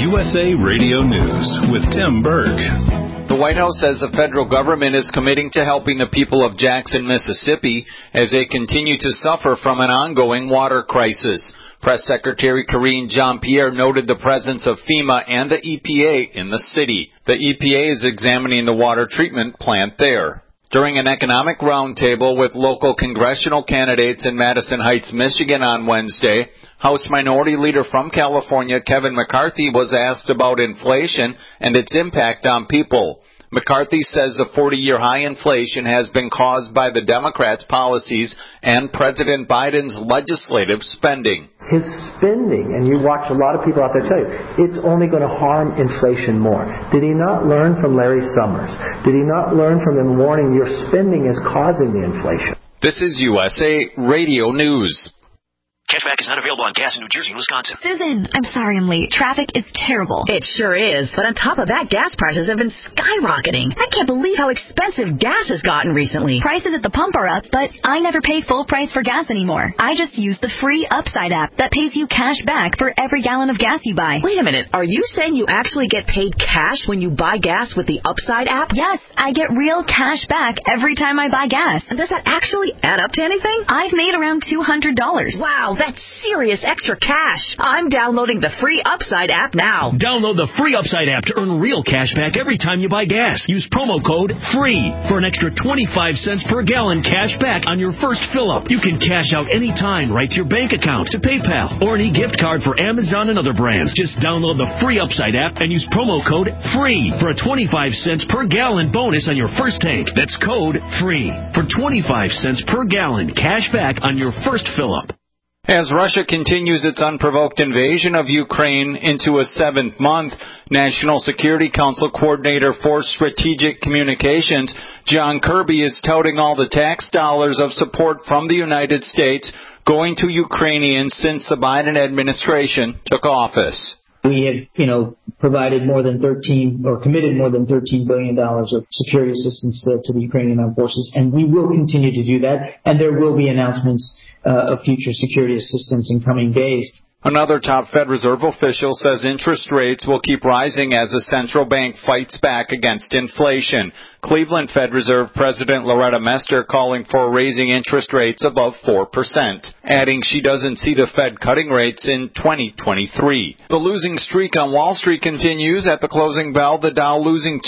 USA Radio News with Tim Berg. The White House says the federal government is committing to helping the people of Jackson, Mississippi, as they continue to suffer from an ongoing water crisis. Press Secretary Karine Jean-Pierre noted the presence of FEMA and the EPA in the city. The EPA is examining the water treatment plant there. During an economic roundtable with local congressional candidates in Madison Heights, Michigan on Wednesday, House Minority Leader from California Kevin McCarthy was asked about inflation and its impact on people. McCarthy says the 40-year high inflation has been caused by the Democrats' policies and President Biden's legislative spending. His spending, and you watch a lot of people out there tell you, it's only going to harm inflation more. Did he not learn from Larry Summers? Did he not learn from him warning your spending is causing the inflation? This is USA Radio News. Cashback is not available on gas in New Jersey and Wisconsin. Susan, I'm sorry I'm late. Traffic is terrible. It sure is. But on top of that, gas prices have been skyrocketing. I can't believe how expensive gas has gotten recently. Prices at the pump are up, but I never pay full price for gas anymore. I just use the free Upside app that pays you cash back for every gallon of gas you buy. Wait a minute. Are you saying you actually get paid cash when you buy gas with the Upside app? Yes, I get real cash back every time I buy gas. And does that actually add up to anything? I've made around $200. Wow, that's serious extra cash. I'm downloading the free Upside app now. Download the free Upside app to earn real cash back every time you buy gas. Use promo code FREE for an extra 25 cents per gallon cash back on your first fill-up. You can cash out anytime right to your bank account, to PayPal, or an e-gift card for Amazon and other brands. Just download the free Upside app and use promo code FREE for a 25 cents per gallon bonus on your first tank. That's code FREE for 25 cents per gallon cash back on your first fill-up. As Russia continues its unprovoked invasion of Ukraine into a seventh month, National Security Council Coordinator for Strategic Communications John Kirby is touting all the tax dollars of support from the United States going to Ukrainians since the Biden administration took office. We have, provided more than committed more than $13 billion of security assistance to the Ukrainian armed forces, and we will continue to do that, and there will be announcements of future security assistance in coming days. Another top Fed Reserve official says interest rates will keep rising as the central bank fights back against inflation. Cleveland Fed Reserve President Loretta Mester calling for raising interest rates above 4%, adding she doesn't see the Fed cutting rates in 2023. The losing streak on Wall Street continues. At the closing bell, the Dow losing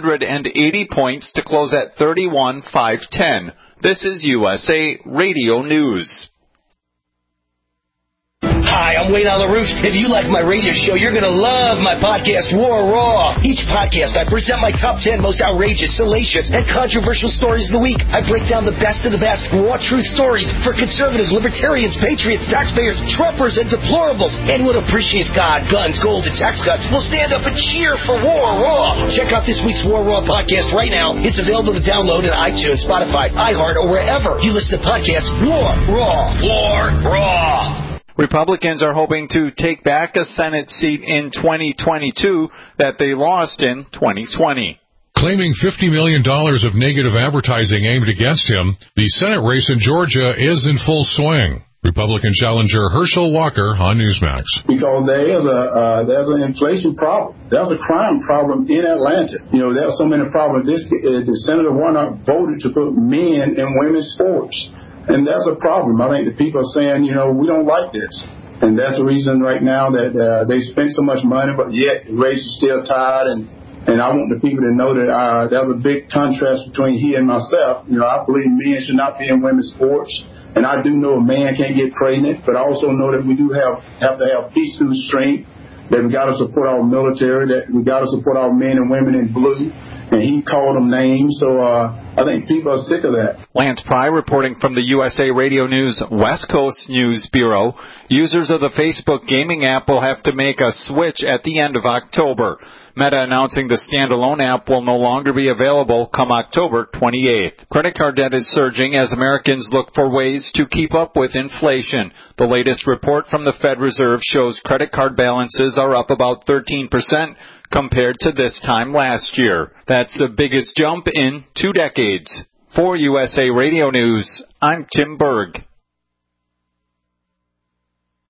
280 points to close at 31,510. This is USA Radio News. Hi, I'm Wayne LaRouche. If you like my radio show, you're going to love my podcast, War Raw. Each podcast, I present my top 10 most outrageous, salacious, and controversial stories of the week. I break down the best of the best raw truth stories for conservatives, libertarians, patriots, taxpayers, Trumpers, and deplorables. Anyone who appreciates God, guns, gold, and tax cuts will stand up and cheer for War Raw. Check out this week's War Raw podcast right now. It's available to download on iTunes, Spotify, iHeart, or wherever you listen to podcasts. War Raw. War Raw. Republicans are hoping to take back a Senate seat in 2022 that they lost in 2020. Claiming $50 million of negative advertising aimed against him, the Senate race in Georgia is in full swing. Republican challenger Herschel Walker on Newsmax. Because there's an inflation problem. There's a crime problem in Atlanta. There are so many problems. The Senator Warnock voted to put men in women's sports. And that's a problem. I think the people are saying, we don't like this. And that's the reason right now that they spend so much money, but yet the race is still tied. And I want the people to know that there's a big contrast between he and myself. I believe men should not be in women's sports. And I do know a man can't get pregnant, but I also know that we do have to have peace through strength, that we got to support our military, that we got to support our men and women in blue. And he called them names, so I think people are sick of that. Lance Pry reporting from the USA Radio News West Coast News Bureau. Users of the Facebook gaming app will have to make a switch at the end of October. Meta announcing the standalone app will no longer be available come October 28th. Credit card debt is surging as Americans look for ways to keep up with inflation. The latest report from the Fed Reserve shows credit card balances are up about 13% compared to this time last year. That's the biggest jump in 2 decades. For USA Radio News, I'm Tim Berg.